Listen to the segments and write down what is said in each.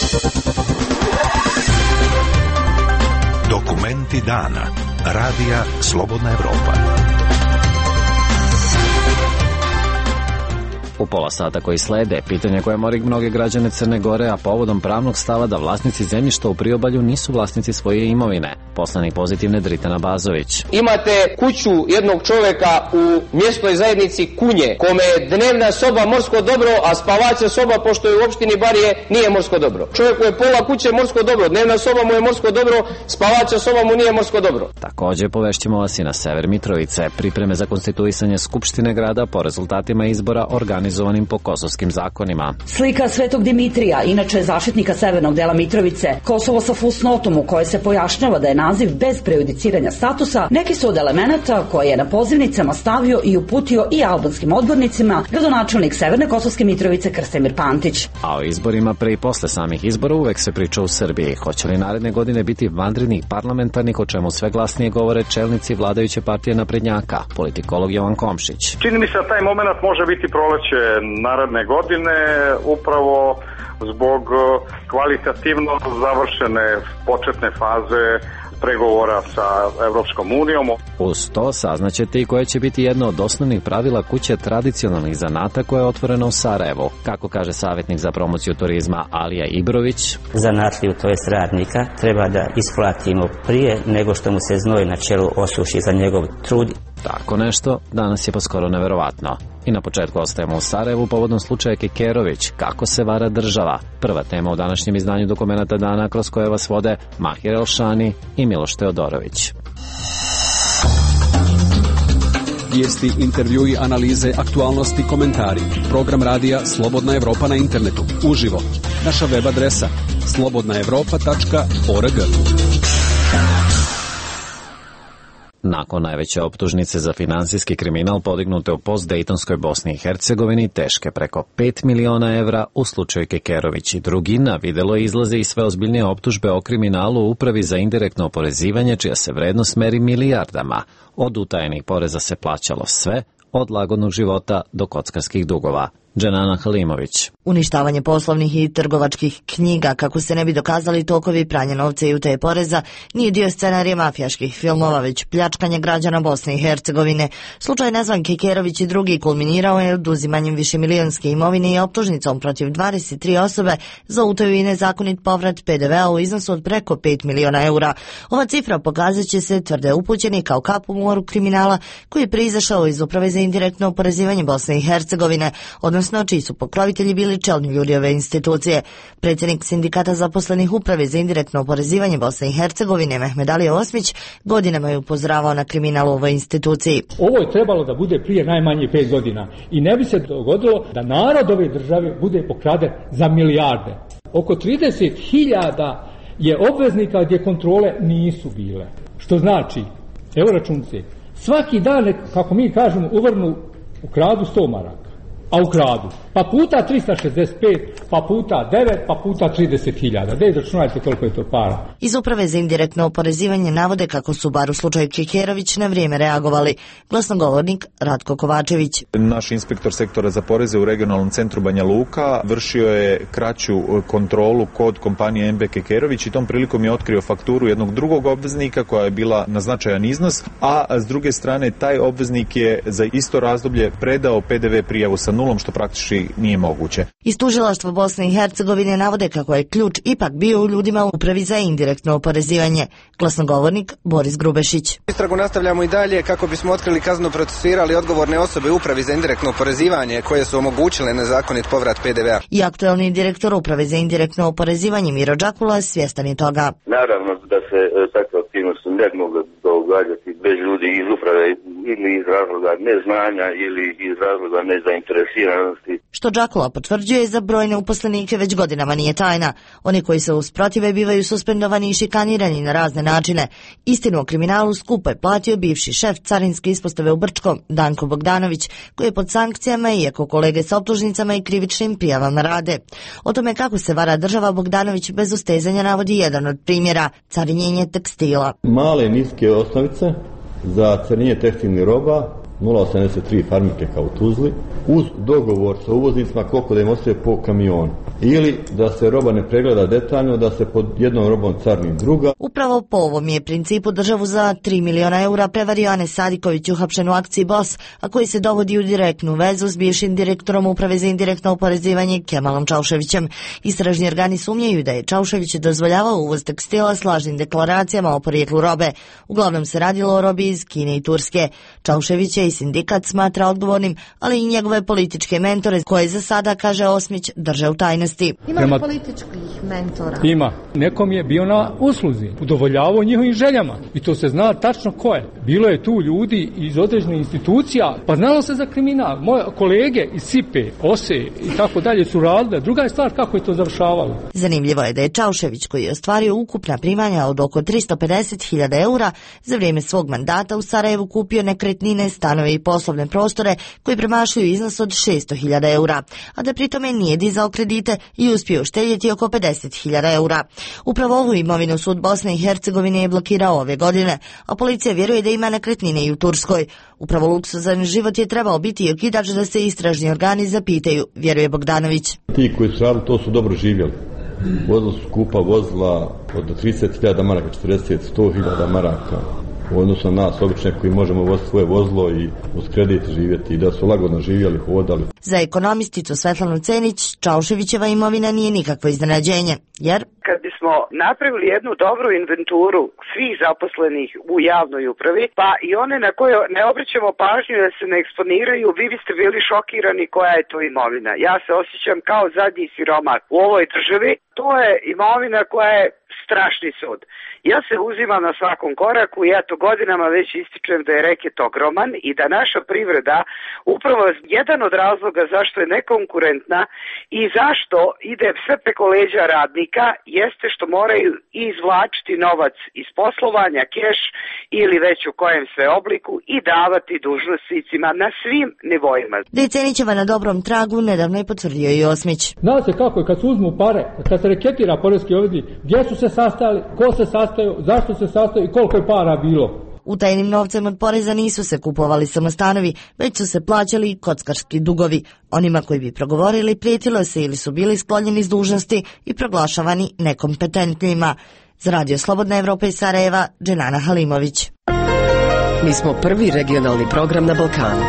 Dokumenti dana. Radija Slobodna Evropa. U pola sata koji slede, pitanje koje mori mnoge građane Crne Gore, a povodom pravnog stava da vlasnici zemljišta u priobalju nisu vlasnici svoje imovine. Poslanik Pozitivne Dritana Bazović. Imate kuću jednog čoveka u mjesnoj zajednici Kunje, kome je dnevna soba morsko dobro, a spavaća soba, pošto je u opštini Barije, nije morsko dobro. Čovjeku je pola kuće morsko dobro, dnevna soba mu je morsko dobro, spavaća soba mu nije morsko dobro. Također povešćemo vas i na sever Mitrovice. Pripreme za konstituisanje Skupštine grada po rezultatima izbora organizovanim po kosovskim zakonima. Slika Svetog Dimitrija, inače zaštitnika severnog dela Mitrovice, Kosovo sa fusnotom u kojoj se pojašnjava da je naziv bez prejudiciranja statusa, neki su od elemenata koje je na pozivnicama stavio i uputio i albanskim odbornicima gradonačelnik Severne Kosovske Mitrovice Krstimir Pantić. A o izborima pre i posle samih izbora uvek se priča u Srbiji. Hoće li naredne godine biti vanrednih parlamentarnih, o čemu sve glasnije govore čelnici vladajuće partije naprednjaka, politikolog Jovan Komšić. Čini mi se da taj moment može biti proleće naredne godine, upravo zbog kvalitativno završene početne faze pregovora sa Evropskom unijom. Uz to saznaćete i koje će biti jedno od osnovnih pravila kuće tradicionalnih zanata koja je otvorena u Sarajevu. Kako kaže savjetnik za promociju turizma Alija Ibrović. Zanatliju, to jest radnika, treba da isplatimo prije nego što mu se znoj na čelu osuši za njegov trud. Tako nešto danas je pa skoro neverovatno. I na početku ostajemo u Sarajevu povodom slučaja Kekerović, kako se vara država. Prva tema u današnjem izdanju Dokumenata dana, kroz koje vas vode Mahir Elšani i Miloš Teodorović. Vijesti, intervjui, analize, aktualnosti, komentari. Program radija Slobodna Evropa na internetu. Uživo. Naša web adresa slobodnaevropa.org. Nakon najveće optužnice za finansijski kriminal podignute u postdejtonskoj Bosni i Hercegovini, teške preko 5 miliona evra, u slučaju Kekerović i drugi, na videlo izlaze i sve ozbiljnije optužbe o kriminalu u Upravi za indirektno oporezivanje, čija se vrednost meri milijardama. Od utajenih poreza se plaćalo sve, od lagodnog života do kockarskih dugova. Dženana Halimović. Uništavanje poslovnih i trgovačkih knjiga kako se ne bi dokazali tokovi pranja novca i utaje poreza nije dio scenarija mafijaških filmova, već pljačkanje građana Bosne i Hercegovine. Slučaj nazvan Kekerović i drugi kulminirao je oduzimanjem višemilijonske imovine i optužnicom protiv 23 osobe za utaju i nezakonit povrat PDV-a u iznosu od preko 5 miliona eura. Ova cifra pokazat će se, tvrde upućeni, kao kap u moru kriminala koji je proizašao iz Uprave za indirektno oporezivanje Bosne i Hercegovine, odnosno čiji su pokrovitelji bili čelni ljudi ove institucije. Predsjednik sindikata zaposlenih Uprave za indirektno oporezivanje Bosne i Hercegovine, Mehmed Ali Osmić, godinama je upozoravao na kriminal u ovoj instituciji. Ovo je trebalo da bude prije najmanje 5 godina i ne bi se dogodilo da narod ove države bude pokraden za milijarde. Oko 30.000 je obveznika gdje kontrole nisu bile. Što znači, evo računice, svaki dan, kako mi kažemo, uvrnu ukradu 100 maraka. A ukradu. Pa puta 365, pa puta 9, pa puta 30.000. Da izračunajte koliko je to para. Iz Uprave za indirektno oporezivanje navode kako su bar u slučaju Kekerović na vrijeme reagovali. Glasnogovornik Ratko Kovačević. Naš inspektor sektora za poreze u regionalnom centru Banja Luka vršio je kraću kontrolu kod kompanije MB Kekerović i tom prilikom je otkrio fakturu jednog drugog obveznika koja je bila na značajan iznos, a s druge strane taj obveznik je za isto razdoblje predao PDV prijavu sa nulom, što praktički nije moguće. Iz tužilaštva Bosne i Hercegovine navode kako je ključ ipak bio u ljudima u Upravi za indirektno oporezivanje. Glasnogovornik Boris Grubešić. Istragu nastavljamo i dalje kako bismo otkrili, kazneno procesuirali odgovorne osobe u Upravi za indirektno oporezivanje koje su omogućile nezakonit povrat PDV-a. I aktuelni direktor Uprave za indirektno oporezivanje Miro Đakula svjestan je toga. Naravno da se takve aktivnosti ne mogu događati bez ljudi iz uprave ili iz razloga neznanja ili iz razloga nezainteresiranosti. Što Đakula potvrđuje, za brojne uposlenike već godinama nije tajna. Oni koji se usprotive bivaju suspendovani i šikanirani na razne načine. Istinu o kriminalu skupo je platio bivši šef carinske ispostave u Brčkom, Danko Bogdanović, koji je pod sankcijama iako kolege sa optužnicama i krivičnim prijavama rade. O tome kako se vara država Bogdanović bez ustezanja navodi jedan od primjera, carinjenje tekstila. Male niske osnovice za carinjenje tekstilnih roba 0,83 farmike kao u Tuzli, uz dogovor sa uvoznicima koliko da im ostaje po kamionu. Ili da se roba ne pregleda detaljno, da se pod jednom robom carni druga. Upravo po ovom je principu državu za 3 miliona eura prevario Anes Sadiković uhapšen u akciji BOS, a koji se dovodi u direktnu vezu s bivšim direktorom Uprave za indirektno oporezivanje Kemalom Čauševićem. Istražni organi sumnjaju da je Čaušević dozvoljavao uvoz tekstila s lažnim deklaracijama o porijeklu robe. Uglavnom se radilo o robi iz Kine i Turske. Čaušević je i sindikat smatra odgovornim, ali i njegove političke mentore, koje za sada, kaže Osmić, drže u tajnosti. Ima li političkih mentora? Ima. Nekom je bio na usluzi, udovoljavao njihovim željama i to se zna tačno ko je. Bilo je tu ljudi iz određenih institucija, pa znalo se za kriminal. Moje kolege iz SIPE, OSE i tako dalje su radile. Druga je stvar kako je to završavalo. Zanimljivo je da je Čaušević, koji je ostvario ukupna primanja od oko 350.000 eura, za vrijeme svog mandata u Sarajevu kupio nekretnine, stanove i poslovne prostore koji premašuju iznos od 600.000 eura, a da pritome nije dizao kredite i uspio uštedjeti oko 50.000 eura. Upravo ovu imovinu sud Bosne i Hercegovine je blokirao ove godine, a policija vjeruje da ima nekretnine i u Turskoj. Upravo luksuzan život je trebao biti okidač da se istražni organi zapitaju, vjeruje Bogdanović. Ti koji su radili to su dobro živjeli. Vozili su skupa vozila od 30.000 maraka, 100.000 maraka. U odnosu na nas, obične koji možemo voziti svoje vozilo i uz kredit živjeti i da su lagodno živjeli, hodali. Za ekonomisticu Svetlanu Cenić, Čauševićeva imovina nije nikakvo iznenađenje, jer kad bismo napravili jednu dobru inventuru svih zaposlenih u javnoj upravi, pa i one na koje ne obraćamo pažnju da se ne eksponiraju, vi biste bili šokirani koja je to imovina. Ja se osjećam kao zadnji siromah u ovoj državi. To je imovina koja je strašni sud. Ja se uzimam na svakom koraku i eto godinama već ističem da je reket ogroman i da naša privreda upravo jedan od razloga zašto je nekonkurentna i zašto ide sve preko leđa radnika jeste što moraju izvlačiti novac iz poslovanja, keš ili već u kojem sve obliku i davati dužnosnicima na svim nivoima. Da je Cenićeva na dobrom tragu nedavno je potvrdio i Osmić. Znate kako je kad se uzmu pare, kad se reketira poreski obveznik, gdje su se sastajali, ko se sastajao, zašto se sastajao i koliko je para bilo. Utajenim novcem od poreza nisu se kupovali samo stanovi, već su se plaćali i kockarski dugovi. Onima koji bi progovorili prijetilo se ili su bili sklonjeni s dužnosti i proglašavani nekompetentnima. Za Radio Slobodna Evropa iz Sarajeva, Dženana Halimović. Mi smo prvi regionalni program na Balkanu.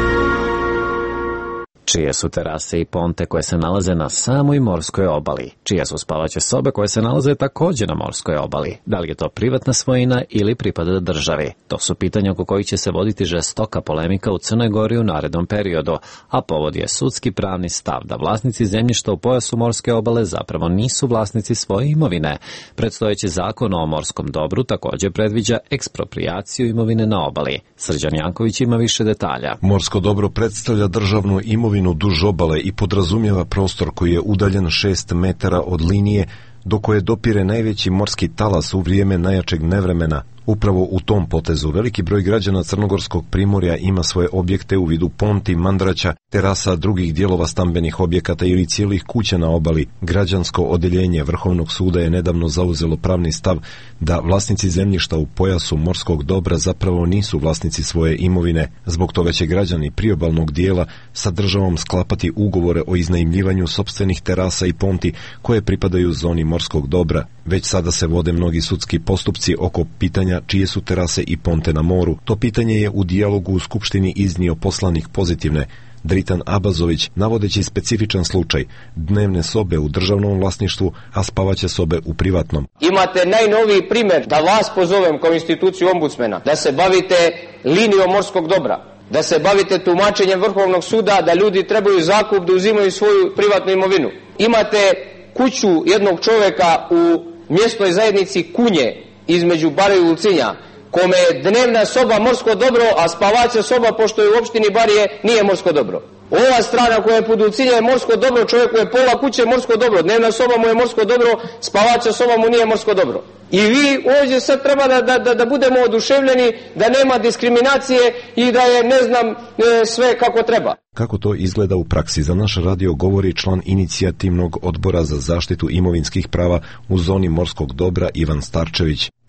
Čije su terase i ponte koje se nalaze na samoj morskoj obali? Čije su spavaće sobe koje se nalaze također na morskoj obali? Da li je to privatna svojina ili pripada državi? To su pitanja oko kojih će se voditi žestoka polemika u Crnoj Gori u narednom periodu, a povod je sudski pravni stav da vlasnici zemljišta u pojasu morske obale zapravo nisu vlasnici svoje imovine. Predstojeći zakon o morskom dobru također predviđa eksproprijaciju imovine na obali. Srđan Janković ima više detalja. Morsko dobro predstavlja državnu imovinu duž obale i podrazumijeva prostor koji je udaljen 6 metara od linije do koje dopire najveći morski talas u vrijeme najjačeg nevremena. Upravo u tom potezu veliki broj građana Crnogorskog primorja ima svoje objekte u vidu ponti, mandraća, terasa, drugih dijelova stambenih objekata ili cijelih kuća na obali. Građansko odjeljenje Vrhovnog suda je nedavno zauzelo pravni stav da vlasnici zemljišta u pojasu morskog dobra zapravo nisu vlasnici svoje imovine. Zbog toga će građani priobalnog dijela sa državom sklapati ugovore o iznajmljivanju sopstvenih terasa i ponti koje pripadaju zoni morskog dobra. Već sada se vode mnogi sudski postupci oko pitanja čije su terase i ponte na moru. To pitanje je u dijalogu u Skupštini iznio poslanik Pozitivne, Dritan Abazović, navodeći specifičan slučaj dnevne sobe u državnom vlasništvu, a spavaće sobe u privatnom. Imate najnoviji primjer, da vas pozovem kao instituciju ombudsmena, da se bavite linijom morskog dobra, da se bavite tumačenjem Vrhovnog suda, da ljudi trebaju zakup da uzimaju svoju privatnu imovinu. Imate kuću jednog čovjeka u mjesnoj zajednici Kunje, između Bare i Ulcinja, kome je dnevna soba morsko dobro, a spavaća soba, pošto je u opštini Barije, nije morsko dobro. Ova strana koja je pod Ulcinja je morsko dobro, čovjeku je pola kuće morsko dobro, dnevna soba mu je morsko dobro, spavaća soba mu nije morsko dobro. I vi ovdje sad treba da budemo oduševljeni, da nema diskriminacije i da je ne znam sve kako treba. Kako to izgleda u praksi, za naš radio govori član inicijativnog odbora za zaštitu imovinskih prava u zoni morskog dobra Ivan Starčević.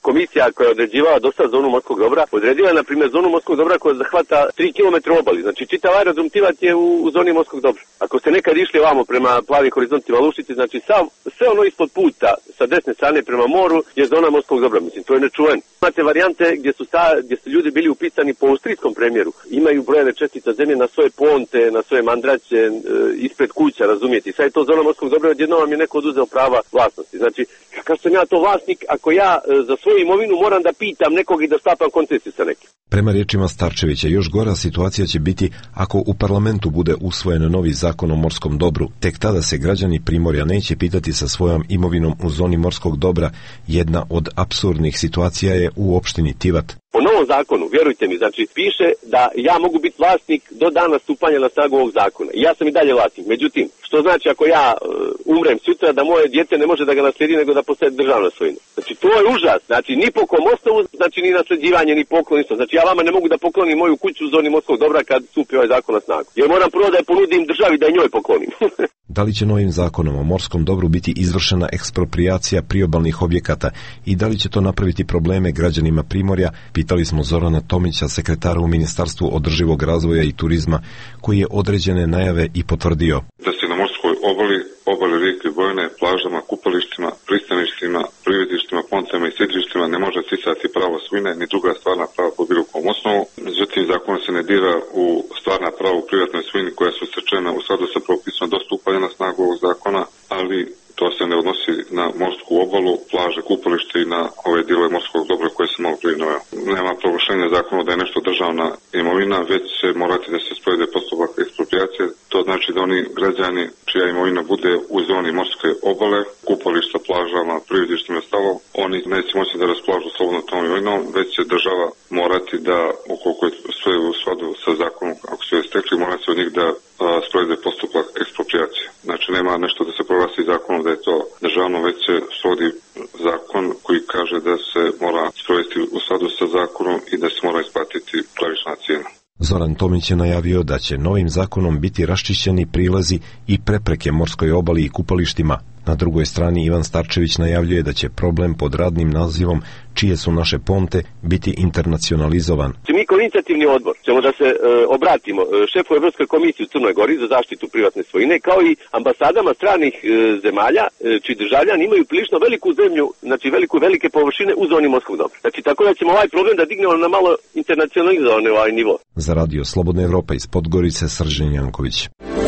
komisija koja je određivala dosta zonu morskog dobra, odredila je na primjer zonu morskog dobra koja zahvata 3 km obali. Znači čitav aerodrom Tivat je u zoni morskog dobra. Ako ste nekad išli vamo prema plavim horizontima Lušice, znači sve ono ispod puta sa desne strane prema moru je zona morskog dobra. Mislim, to je nečuveno. Imate varijante gdje su ljudi bili upisani po austrijskom premjeru. Imaju brojeve čestica zemlje na svoje ponte, na svoje mandraće, ispred kuća, razumijete. Sad je to zona morskog dobra, odjednom vam je neko oduzeo prava vlasnosti. Znači, kakav sam ja to vlasnik ako ja za svoju imovinu moram da pitam nekog i da stapam koncesiju sa nekim? Prema riječima Starčevića, još gora situacija će biti ako u parlamentu bude usvojen novi zakon o morskom dobru. Tek tada se građani Primorja neće pitati sa svojom imovinom u zoni morskog dobra. Jedna od apsurdnih situacija je u opštini Tivat. Po novom zakonu, vjerujte mi, znači piše da ja mogu biti vlasnik do dana stupanja na snagu ovog zakona. I ja sam i dalje vlasnik. Međutim, što znači ako ja umrem sutra da moje dijete ne može da ga naslijedi nego da postane državna svojina. Znači to je užas. Znači ni po kom osnovu, znači ni nasljeđivanje, ni poklon, ništa. Znači ja vama ne mogu da poklonim moju kuću u zoni morskog dobra kad stupi ovaj zakon na snagu. Jer moram prvo da je ponudim državi da je njoj poklonim. Da li će novim zakonom o morskom dobru biti izvršena eksproprijacija priobalnih objekata i da li će to napraviti probleme građanima Primorja, pitali smo Zorana Tomića, sekretara u Ministarstvu održivog razvoja i turizma, koji je određene najave i potvrdio. Da se na morskoj obali rijeke Bojane, plažama, kupalištima, pristaništima, privedištima, poncama i sidrištima ne može sticati pravo svojine ni druga stvarna prava po bilo kom osnovu. Međutim, zakon se ne dira u stvarna prava u privatnoj svojini koja su stečena u skladu sa propisom do stupanja na snagu ovog zakona, ali to se ne odnosi na morsku obalu, plaže, kupalište i na ove dijelove morskog dobra koje se malo prije naveo. Nema proglašenja zakona da je nešto državna imovina, već će morati da se sprovede postupak eksproprijacije. To znači da oni građani čija imovina bude u zoni morske obale, kupališta, plažama, privedištima i ostalo, oni neće moći da raspolažu slobodno tom imovinom, već će država morati da, ukoliko je sve u skladu sa zakonom, ako su je stekli, morat će od njih da sprovede postupak eksproprijacije. Znači nema nešto da se proglasi zakonom da je to državno, već se svodi zakon koji kaže da se mora sprovesti u skladu sa zakonom i da se mora isplatiti pravična cijena. Zoran Tomić je najavio da će novim zakonom biti raščišćeni prilazi i prepreke morskoj obali i kupalištima. Na drugoj strani Ivan Starčević najavljuje da će problem pod radnim nazivom čije su naše ponte biti internacionalizovan. Mi kao inicijativni odbor ćemo da se obratimo šefu Evropske komisije u Crnoj Gori za zaštitu privatne svojine, kao i ambasadama stranih zemalja čiji državljani imaju prilično veliku zemlju, znači velike površine u zoni morskog dobra. Znači tako da ćemo ovaj problem da dignemo na malo internacionalizovan ovaj nivo. Za radio Slobodna Evropa iz Podgorice, Srđan Janković.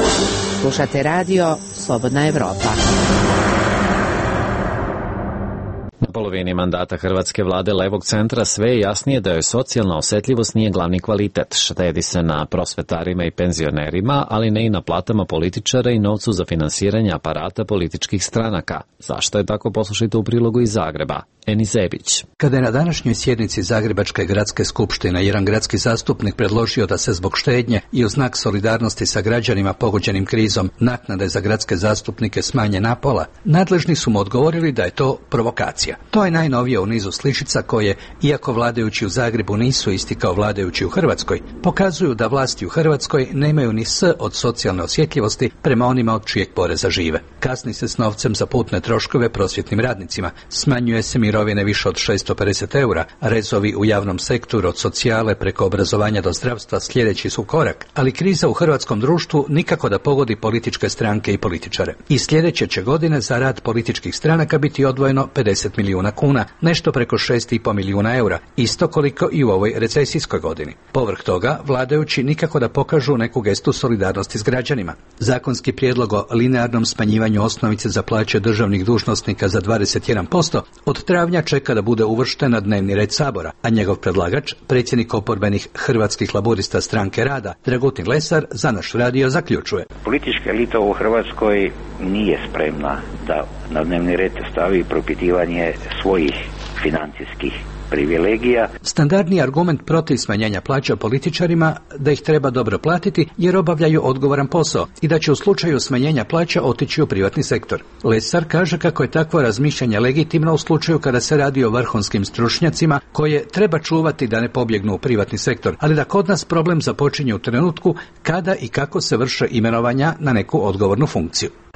Slušate radio Slobodna Evropa. Na polovini mandata hrvatske vlade levog centra sve je jasnije da joj socijalna osjetljivost nije glavni kvalitet. Štedi se na prosvetarima i penzionerima, ali ne i na platama političara i novcu za finansiranje aparata političkih stranaka. Zašto je tako, poslušajte u prilogu iz Zagreba. Eni Zebić. Kada je na današnjoj sjednici Zagrebačke gradske skupštine jedan gradski zastupnik predložio da se zbog štednje i u znak solidarnosti sa građanima pogođenim krizom naknade za gradske zastupnike smanje na pola, nadležni su mu odgovorili da je to provokacija. To je najnovije u nizu sličica koje, iako vladajući u Zagrebu nisu isti kao vladajući u Hrvatskoj, pokazuju da vlasti u Hrvatskoj nemaju ni s od socijalne osjetljivosti prema onima od čijeg poreza žive. Kasni se s novcem za putne troškove prosvjetnim radnicima, smanjuje se mirovine više od 650 eura, rezovi u javnom sektoru od socijale preko obrazovanja do zdravstva sljedeći su korak, ali kriza u hrvatskom društvu nikako da pogodi političke stranke i političare. I sljedeće će godine za rad političkih stranaka biti odvojeno 50 milijuna kuna, nešto preko 6,5 milijuna eura, isto koliko i u ovoj recesijskoj godini. Povrh toga, vladajući nikako da pokažu neku gestu solidarnosti s građanima. Zakonski prijedlog o linearnom smanjivanju osnovice za plaće državnih dužnosnika za 21% od travnja čeka da bude uvršten na dnevni red Sabora, a njegov predlagač, predsjednik oporbenih Hrvatskih laburista Stranke rada, Dragutin Lesar, za naš radio zaključuje. Politička elita u Hrvatskoj nije spremna da na dnevni red stavi propitivanje svojih financijskih privilegija. Standardni argument protiv smanjenja plaća političarima da ih treba dobro platiti jer obavljaju odgovoran posao i da će u slučaju smanjenja plaća otići u privatni sektor. Lesar kaže kako je takvo razmišljanje legitimno u slučaju kada se radi o vrhunskim stručnjacima koje treba čuvati da ne pobjegnu u privatni sektor, ali da kod nas problem započinje u trenutku kada i kako se vrše imenovanja na neku odgovornu funkciju.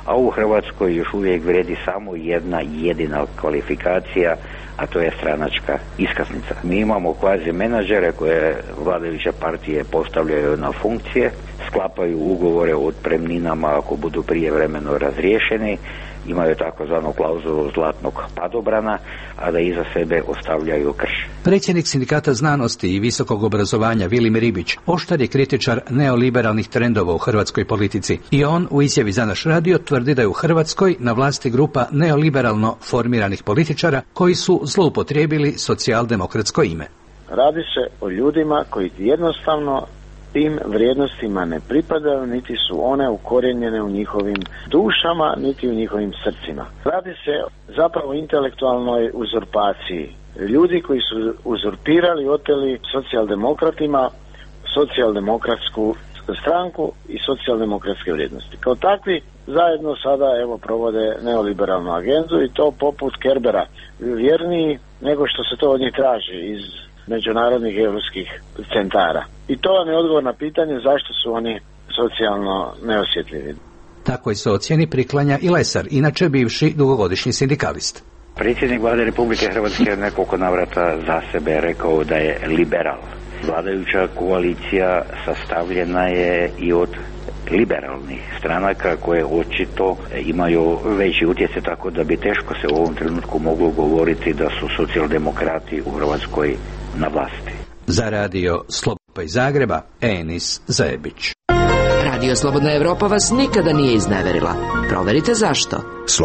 a u Hrvatskoj još uvijek vredi samo jedna jedina kvalifikacija, a to je stranačka iskaznica. Mi imamo kvazi menadžere koje vladajuće partije postavljaju na funkcije, sklapaju ugovore o otpremninama ako budu prijevremeno razriješeni, imaju takozvanu klauzulu zlatnog padobrana, a da iza sebe ostavljaju krš. Predsjednik Sindikata znanosti i visokog obrazovanja Vilim Ribić oštar je kritičar neoliberalnih trendova u hrvatskoj politici i on u izjavi za naš radio tvrdi da je u Hrvatskoj na vlasti grupa neoliberalno formiranih političara koji su zloupotrijebili socijaldemokratsko ime. Radi se o ljudima koji jednostavno tim vrijednostima ne pripadaju, niti su one ukorijenjene u njihovim dušama, niti u njihovim srcima. Radi se zapravo o intelektualnoj uzurpaciji. Ljudi koji su uzurpirali, oteli socijaldemokratima socijaldemokratsku stranku i socijaldemokratske vrijednosti. Kao takvi zajedno sada provode neoliberalnu agendu i to poput Kerbera, vjerniji nego što se to od njih traži iz međunarodnih europskih centara. I to vam je odgovor na pitanje zašto su oni socijalno neosjetljivi. Takvoj se ocjeni priklanja i Lesar, inače bivši dugogodišnji sindikalist. Predsjednik Vlade Republike Hrvatske je nekoliko navrata za sebe rekao da je liberal. Vladajuća koalicija sastavljena je i od liberalnih stranaka koje očito imaju veći utjecaj, tako da bi teško se u ovom trenutku moglo govoriti da su socijaldemokrati u Hrvatskoj na vlasti. Za radio Slobodna iz Zagreba, Enis Zebić. Radio Slobodna Evropa vas nikada nije izneverila. Proverite zašto.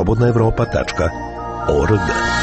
slobodnaevropa.org.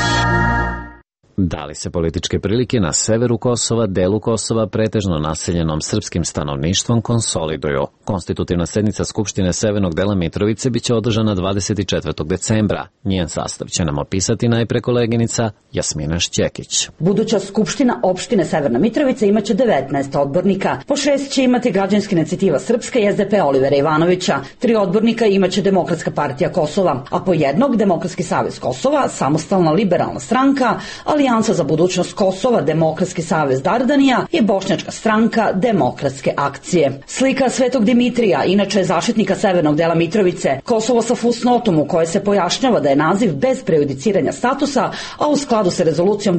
Da li se političke prilike na severu Kosova, delu Kosova, pretežno naseljenom srpskim stanovništvom, konsoliduju? Konstitutivna sednica Skupštine severnog dela Mitrovice biće održana 24. decembra. Njen sastav će nam opisati najpre koleginica Jasmina Šćekić. Buduća Skupština opštine Severna Mitrovica imaće 19 odbornika. Po 6 će imati Građanska inicijativa Srpska i SDP Olivera Ivanovića. 3 odbornika imaće Demokratska partija Kosova, a po jednog Demokratski savez Kosova, Samostalna liberalna stranka, Alijansa za budućnost Kosova, Demokratski savez Dardanija i Bošnjačka stranka Demokratske akcije. Slika Svetog Dimitrija, inače zaštitnika severnog dela Mitrovice, Kosovo sa fusnotom u kojoj se pojašnjava da je naziv bez prejudiciranja statusa, a u skladu sa rezolucijom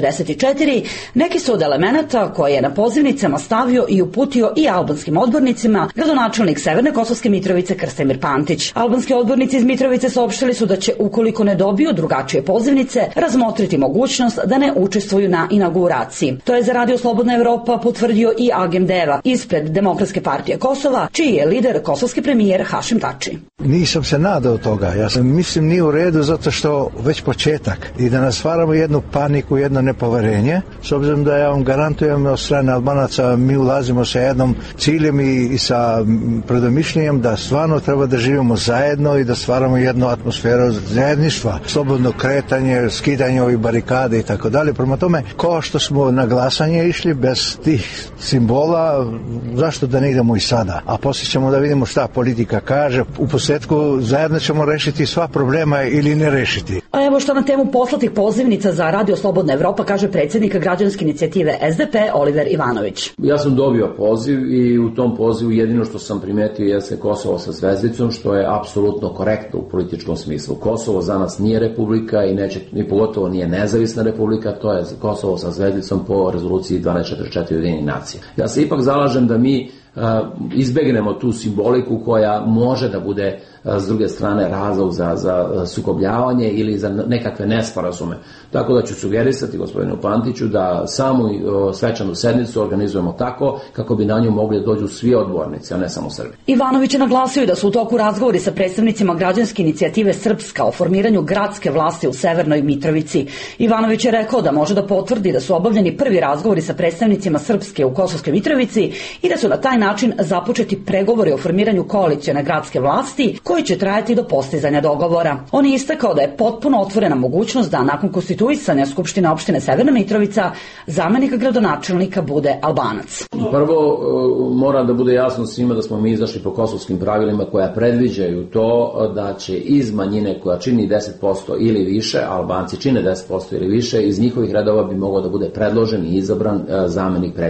1244, neki su od elemenata koje je na pozivnicama stavio i uputio i albanskim odbornicima gradonačelnik Severne Kosovske Mitrovice Krstimir Pantić. Albanski odbornici iz Mitrovice saopštili su da će, ukoliko ne dobiju drugačije pozivnice, razmotriti mogućnost da ne učestvuju na inauguraciji. To je za Radio Slobodna Evropa potvrdio i Agem Deva ispred Demokratske partije Kosova, čiji je lider kosovski premijer Hašim Tači. Nisam se nadao toga. Ja sam mislim nije u redu zato što već početak i da nas stvaramo jednu paniku, jedno nepoverenje. S obzirom da ja vam garantujem od strane Albanaca mi ulazimo sa jednom ciljem i sa predomišljenjem da stvarno treba da živimo zajedno i da stvaramo jednu atmosferu zajedništva, slobodno kretanje, skidanje ovih barikada i tako dalje. Prema tome, kao što smo na glasanje išli bez tih simbola, zašto da ne idemo i sada? A poslije ćemo da vidimo šta politika kaže. U posljedku zajedno ćemo rešiti sva problema ili ne rešiti. A evo što na temu poslatih pozivnica za Radio Slobodna Evropa kaže predsjednik Građanske inicijative SDP Oliver Ivanović. Ja sam dobio poziv i u tom pozivu jedino što sam primetio jeste Kosovo sa zvezdicom, što je apsolutno korektno u političkom smislu. Kosovo za nas nije republika i neće, ni pogotovo nije nezavisna republika, to je Kosovo sa zvezdicom po rezoluciji 1244 Ujedinjenih nacija. Ja se ipak zalažem da mi izbegnemo tu simboliku koja može da bude s druge strane razlog za sukobljavanje ili za nekakve nesporazume. Tako da ću sugerisati gospodinu Pantiću da samu svečanu sednicu organizujemo tako kako bi na nju mogli dođu svi odbornici, a ne samo Srbi. Ivanović je naglasio da su u toku razgovori sa predstavnicima Građanske inicijative Srpska o formiranju gradske vlasti u Severnoj Mitrovici. Ivanović je rekao da može da potvrdi da su obavljeni prvi razgovori sa predstavnicima Srpske u Kosovskoj Mitrovici i da su na taj način započeti pregovori o formiranju koalicione gradske vlasti koji će trajati do postizanja dogovora. On je istakao da je potpuno otvorena mogućnost da nakon konstituisanja Skupštine opštine Severna Mitrovica zamenik gradonačelnika bude Albanac. Prvo mora da bude jasno svima da smo mi izašli po kosovskim pravilima koja predviđaju to da će iz manjine koja čini 10% ili više, Albanci čine 10% ili više, iz njihovih redova bi mogao da bude predložen i izabran zamenik predsjednika.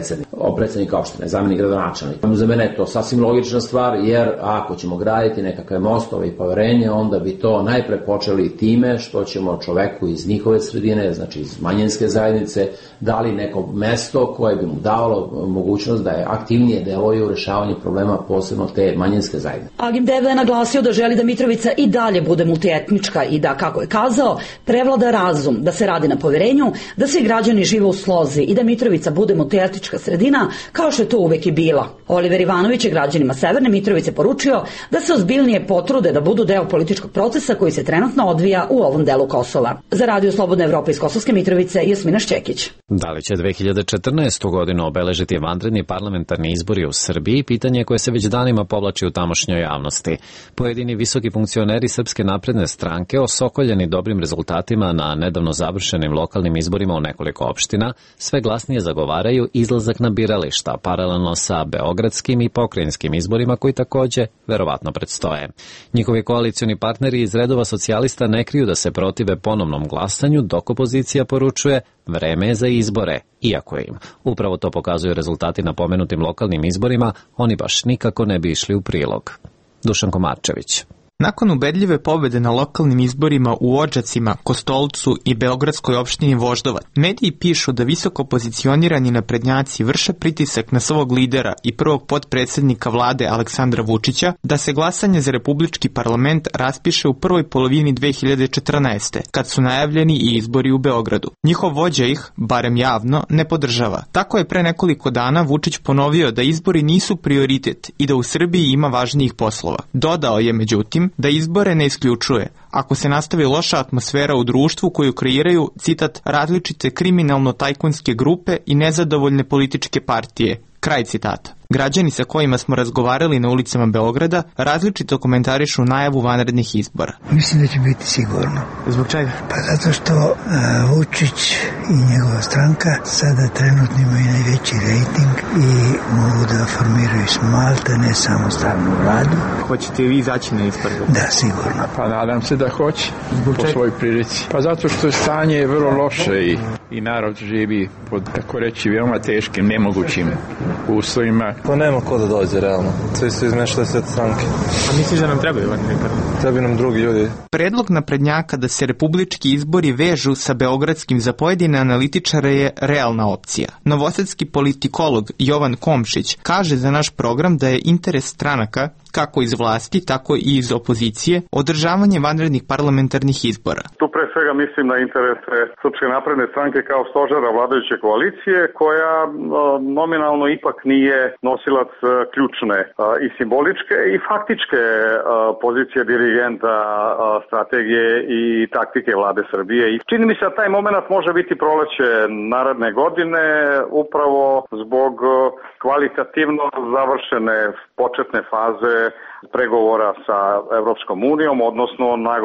predsjednika opštine, zamjenik gradonačelnika. Za mene je to sasvim logična stvar, jer ako ćemo graditi nekakve mostove i poverenje, onda bi to najpre počeli time što ćemo čoveku iz njihove sredine, znači iz manjinske zajednice, dali neko mesto koje bi mu davalo mogućnost da je aktivnije deluje u rešavanju problema, posebno te manjinske zajednice. Agim Devle je naglasio da želi da Mitrovica i dalje bude multietnička i da, kako je kazao, prevlada razum, da se radi na poverenju, da svi građani žive u slozi i da Mitrovica bude multietnička sredina, kao što je to uvek i bila. Oliver Ivanović je građanima Severne Mitrovice poručio da se ozbiljnije potrude da budu deo političkog procesa koji se trenutno odvija u ovom delu Kosova. Za Radio Slobodna Evropa iz Kosovske Mitrovice, Jasmina Šćekić. Da li će 2014. godinu obeležiti vanredni parlamentarni izbori u Srbiji, pitanje koje se već danima povlači u tamošnjoj javnosti. Pojedini visoki funkcioneri Srpske napredne stranke, osokoljeni dobrim rezultatima na nedavno završenim lokalnim izborima u nekoliko opština, sve glasnije zagovaraju izlazak na birališta, paralelno sa beogradskim i pokrajinskim izborima koji takođe verovatno predstoje. Njihovi koalicioni partneri iz redova socijalista ne kriju da se protive ponovnom glasanju, dok opozicija poručuje vreme je za izbore, iako im. Upravo to pokazuju rezultati na pomenutim lokalnim izborima, oni baš nikako ne bi išli u prilog. Dušan Komarčević. Nakon ubedljive pobede na lokalnim izborima u Odžacima, Kostolcu i Beogradskoj opštini Voždovac, mediji pišu da visoko pozicionirani naprednjaci vrše pritisak na svog lidera i prvog potpredsednika vlade Aleksandra Vučića da se glasanje za republički parlament raspiše u prvoj polovini 2014. kad su najavljeni i izbori u Beogradu. Njihov vođa ih, barem javno, ne podržava. Tako je pre nekoliko dana Vučić ponovio da izbori nisu prioritet i da u Srbiji ima važnijih poslova. Dodao je, međutim, da izbore ne isključuje ako se nastavi loša atmosfera u društvu koju kreiraju, citat, različite kriminalno-tajkunske grupe i nezadovoljne političke partije. Kraj citata. Građani sa kojima smo razgovarali na ulicama Beograda različito komentarišu najavu vanrednih izbora. Mislim da će biti sigurno. Zbog čega? Pa zato što Vučić i njegova stranka sada trenutno imaju najveći rejting i mogu da formiraju smalte, ne samostalnu vladu. Hoćete vi izaći na izbor? Da, sigurno. Pa nadam se da hoće, po svoj prilici. Pa zato što stanje je vrlo loše i narod živi pod, tako reći, veoma teškim, nemogućim uslovima. Pa nema ko da dođe, realno. Sve su izmešali sve stranke. A misliš da nam trebaju nekada? Trebaju nam drugi ljudi. Predlog naprednjaka da se republički izbori vežu sa beogradskim za pojedine analitičare je realna opcija. Novosadski politikolog Jovan Komšić kaže za naš program da je interes stranaka, kako iz vlasti, tako i iz opozicije, održavanje vanrednih parlamentarnih izbora. Tu pre svega mislim na interese Srpske napredne stranke kao stožera vladajuće koalicije, koja nominalno ipak nije nosilac ključne i simboličke i faktičke pozicije dirigenta strategije i taktike vlade Srbije. I čini mi se da taj moment može biti proleće naredne godine, upravo zbog kvalitativno završene početne faze pregovora sa Evropskom unijom, odnosno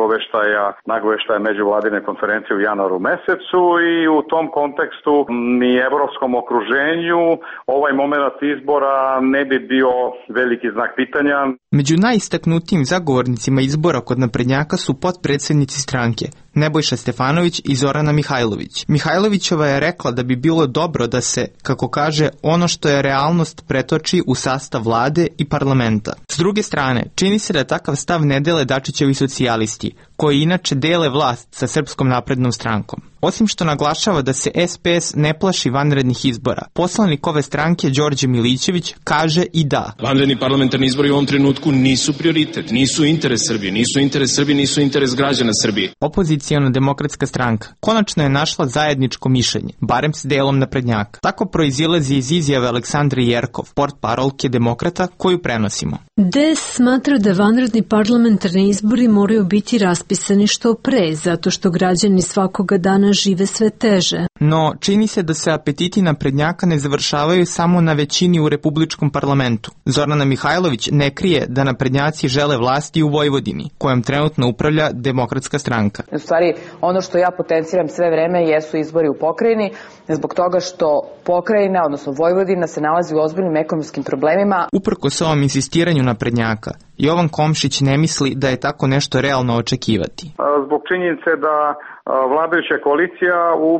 nagoveštaja međuvladine konferencije u januaru mesecu, i u tom kontekstu ni evropskom okruženju ovaj moment izbora ne bi bio veliki znak pitanja. Među najistaknutijim zagovornicima izbora kod naprednjaka su potpredsednici stranke Nebojša Stefanović i Zorana Mihajlović. Mihajlovićeva je rekla da bi bilo dobro da se, kako kaže, ono što je realnost pretoči u sastav vlade i parlamenta. S druge strane, čini se da takav stav ne dele Dačićevi socijalisti, koji inače dele vlast sa Srpskom naprednom strankom. Osim što naglašava da se SPS ne plaši vanrednih izbora, poslanik ove stranke Đorđe Milićević kaže i da vanredni parlamentarni izbori u ovom trenutku nisu prioritet, nisu interes Srbije, nisu interes građana Srbije. Opozicijona demokratska stranka konačno je našla zajedničko mišljenje, barem s delom naprednjaka. Tako proizilazi iz izjave Aleksandre Jerkov, portparolke demokrata, koju prenosimo. DS smatra da vanredni parlamentarni izbori moraju biti raspisani što pre, zato što građani svakoga dana žive sve teže. No, čini se da se apetiti naprednjaka ne završavaju samo na većini u republičkom parlamentu. Zorana Mihajlović ne krije da naprednjaci žele vlasti u Vojvodini, kojom trenutno upravlja demokratska stranka. U stvari, ono što ja potenciram sve vreme jesu izbori u pokrajini, zbog toga što pokrajina, odnosno Vojvodina, se nalazi u ozbiljnim ekonomskim problemima. Uprkos ovom insistiranju naprednjaka, Jovan Komšić ne misli da je tako nešto realno očekivati. Zbog činjenice da vladajuća koalicija u parlamentu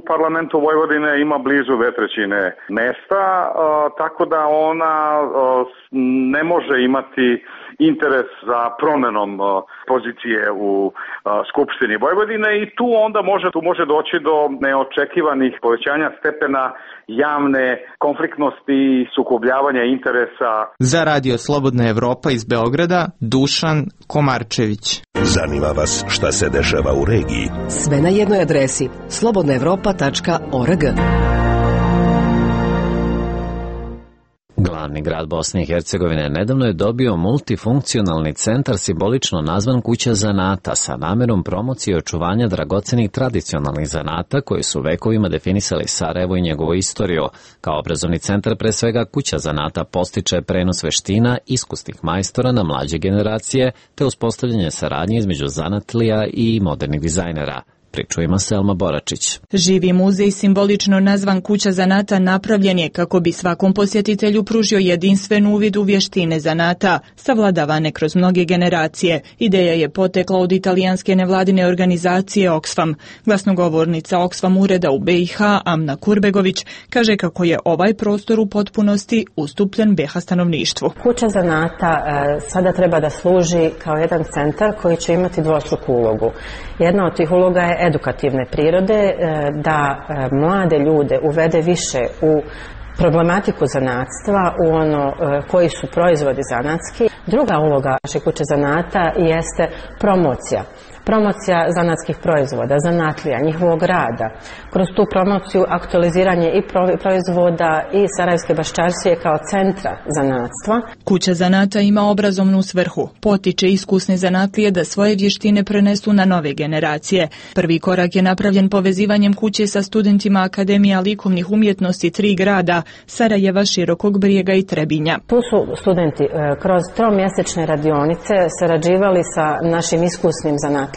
parlamentu Vojvodine ima blizu 2/3 mesta, tako da ona ne može imati interes za promenom pozicije u Skupštini Vojvodine i tu onda može doći do neočekivanih povećanja stepena javne konfliktnosti i sukobljavanja interesa. Za Radio Slobodna Evropa iz Beograda, Dušan Komarčević. Zanima vas šta se dešava u regiji? Sve na jednoj adresi slobodnaevropa.org. Glavni grad Bosne i Hercegovine nedavno je dobio multifunkcionalni centar simbolično nazvan Kuća zanata sa namerom promocije i očuvanja dragocenih tradicionalnih zanata koji su vekovima definisali Sarajevo i njegovu istoriju. Kao obrazovni centar pre svega Kuća zanata postiče prenos veština iskusnih majstora na mlađe generacije te uspostavljanje saradnje između zanatlija i modernih dizajnera. Pričujemo Selma Boračić. Živi muzej simbolično nazvan Kuća zanata napravljen je kako bi svakom posjetitelju pružio jedinstven uvid u vještine zanata, savladavane kroz mnoge generacije. Ideja je potekla od italijanske nevladine organizacije Oxfam. Glasnogovornica Oxfam ureda u BiH, Amna Kurbegović, kaže kako je ovaj prostor u potpunosti ustupljen BiH stanovništvu. Kuća zanata sada treba da služi kao jedan centar koji će imati dvostruku ulogu. Jedna od tih uloga je edukativne prirode, da mlade ljude uvede više u problematiku zanatstva, u ono koji su proizvodi zanatski. Druga uloga naše Kuće zanata jeste promocija zanatskih proizvoda, zanatlija, njihovog rada. Kroz tu promociju aktualiziranje i proizvoda i Sarajevske baščaršije kao centra zanatstva. Kuća zanata ima obrazovnu svrhu. Potiče iskusne zanatlije da svoje vještine prenesu na nove generacije. Prvi korak je napravljen povezivanjem kuće sa studentima Akademija likovnih umjetnosti 3 grada, Sarajeva, Širokog Brijega i Trebinja. Tu su studenti kroz 3-mjesečne radionice sarađivali sa našim iskusnim zanatlijama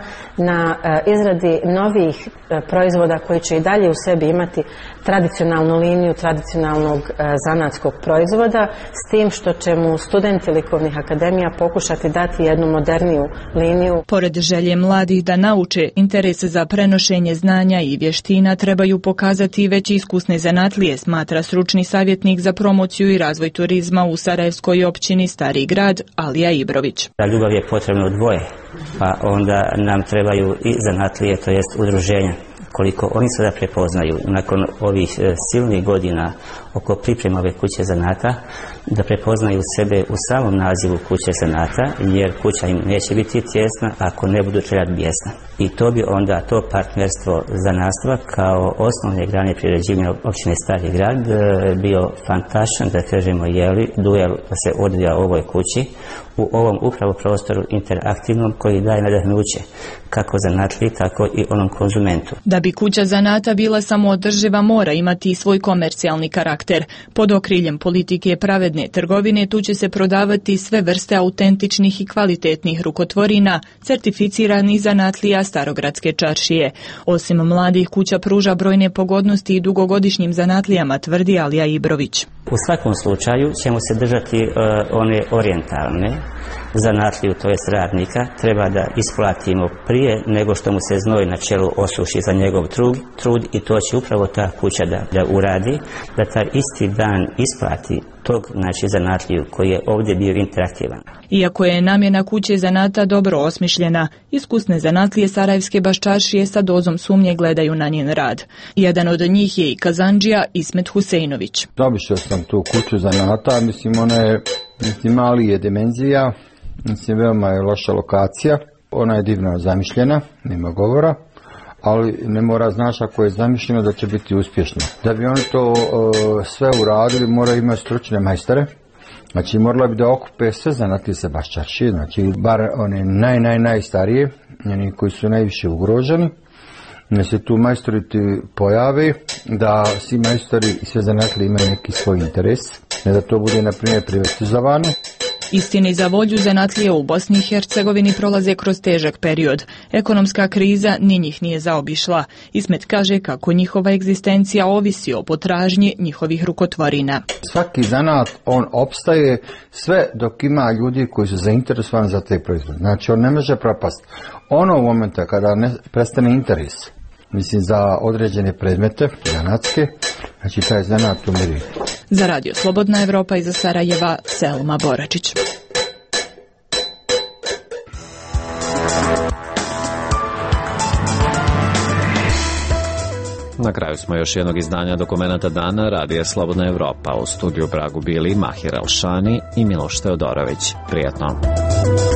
na izradi novih proizvoda koji će i dalje u sebi imati tradicionalnu liniju tradicionalnog zanatskog proizvoda, s tim što će mu studenti likovnih akademija pokušati dati jednu moderniju liniju. Pored želje mladih da nauče, interes za prenošenje znanja i vještina trebaju pokazati i već iskusne zanatlije, smatra stručni savjetnik za promociju i razvoj turizma u Sarajevskoj općini Stari grad, Alija Ibrović. Ljubav je potrebno dvoje, pa onda nam trebaju i zanatlije, to jest udruženja. Koliko oni sada prepoznaju nakon ovih silnih godina oko pripreme ove kuće zanata, da prepoznaju sebe u samom nazivu kuće zanata, jer kuća im neće biti tjesna ako ne budu trebati bijesna. I to bi onda to partnerstvo zanatstva kao osnovne grane priređivanja općine Stari grad bio fantastičan, da kažemo, duel se odvija u ovoj kući, u ovom upravo prostoru interaktivnom koji daje nadahnuće kako zanatliji, tako i onom konzumentu. Da bi kuća zanata bila samoodrživa, mora imati i svoj komercijalni karakter. Pod okriljem politike pravedne trgovine tu će se prodavati sve vrste autentičnih i kvalitetnih rukotvorina, certificiranih zanatlija Starogradske čaršije. Osim mladih, kuća pruža brojne pogodnosti i dugogodišnjim zanatlijama, tvrdi Alija Ibrović. U svakom slučaju ćemo se držati one orijentalne zanatliju, to jest radnika, treba da isplatimo prije nego što mu se znoj na čelu osuši za njegov trud i to će upravo ta kuća da uradi, da taj isti dan isplati tog, znači, zanatliju koji je ovdje bio interaktivan. Iako je namjena kuće zanata dobro osmišljena, iskusne zanatlije Sarajevske baščaršije sa dozom sumnje gledaju na njen rad. Jedan od njih je i kazandžija Ismet Huseinović. Obišao sam tu kuću zanata, ona je, mali je dimenzija, veoma je loša lokacija, ona je divno zamišljena, nema govora, ali ne mora znaš ako je zamišljeno da će biti uspješno. Da bi oni to sve uradili, mora imati stručne majstore. Znači morala bi da okupe sve zanatlije se baščaršije, znači bar one najstarije, oni koji su najviše ugroženi. Da se tu majstori pojave, da svi majstori i sve zanatlije imaju neki svoj interes, ne da to bude na primjer privatizovano. Istini za volju, zanatlije u Bosni i Hercegovini prolaze kroz težak period. Ekonomska kriza ni njih nije zaobišla. Ismet kaže kako njihova egzistencija ovisi o potražnji njihovih rukotvorina. Svaki zanat, on opstaje sve dok ima ljudi koji su zainteresovani za te proizvode. Znači on ne može propasti. Ono u momenta kada prestane interes, mislim za određene predmete, zanatske, znači taj zanat umiri. Za Radio Slobodna Evropa iz Sarajeva, Selma Boračić. Na kraju smo još jednog izdanja Dokumenata dana Radija Slobodna Evropa. U studiju Pragu bili Mahir Alšani i Miloš Teodorović. Prijatno.